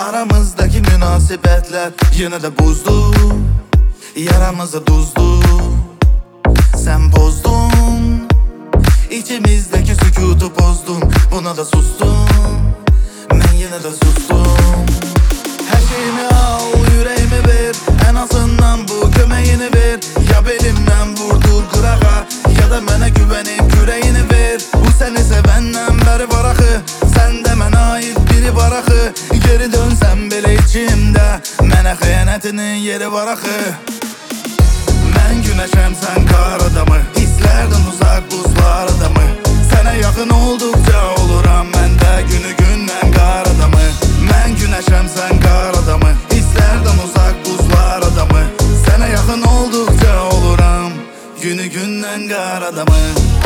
Aramızdaki münasebetler yine de buzdu. Yaramızı tuzdu. Sen bozdun, İçimizdeki sükutu bozdun. Buna da sustum, ben yine de sustum. Her şeyimi al, yüreğimi ver. En azından bu kömeğini ver. Ya belimden vurdur kırağa, ya da mənə güvenip küreğini ver. Bu seni sevenden beri var axı. Sen de mənə ait biri var axı. Geri dönsem bile içimde mənə xəyanətinin yeri var axı. Mən güneşem, sen kar adamı. Hislerden uzak buzlar adamı. Sana yakın oldukça oluram mən də günü gündən kar adamı. Mən güneşem, sen kar adamı. Hislerden uzak buzlar adamı. Sana yakın oldukça oluram günü gündən kar adamı.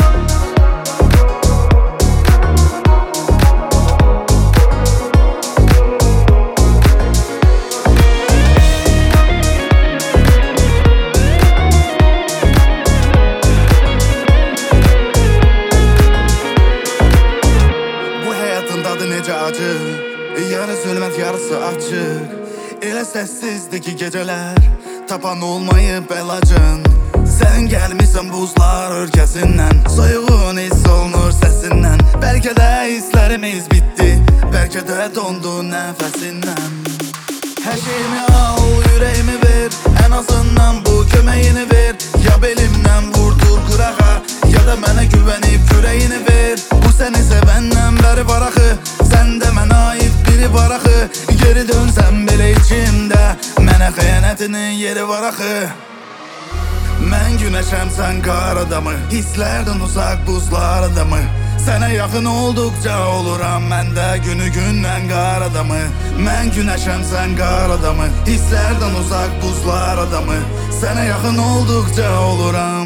Necə acı, yarısı ölməz, yarısı açıq. Elə səssizdir ki gecələr, tapan olmayıb əlacın. Sən gəlmişsən buzlar ölkəsindən, soyuğun hiss olunur səsindən. Bəlkə də hisslərimiz bitdi, bəlkə də dondu nəfəsindən. Hər şeyimi al, yüreğimi ver. En azından bu kömeğini ver. Ya belimden vurdur kırağa, ya da mənə güvenip küreğini ver. Bu seni sevenden beri var axı. Sen de mənə ait biri var axı. Geri dönsem bile içimde mənə xəyanətinin yeri var axı. Mən güneşem, sen kar adamı. Hislerden uzak buzlar adamı. Sana yakın oldukça oluram mən də günü gündən kar adamı. Mən güneşem, sen kar adamı. Hislerden uzak buzlar adamı. Sana yakın oldukça oluram.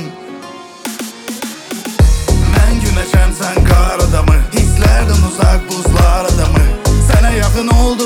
Mən güneşem, sen kar adamı. Hislerden uzak buzlar adamı. Sana yakın oldukça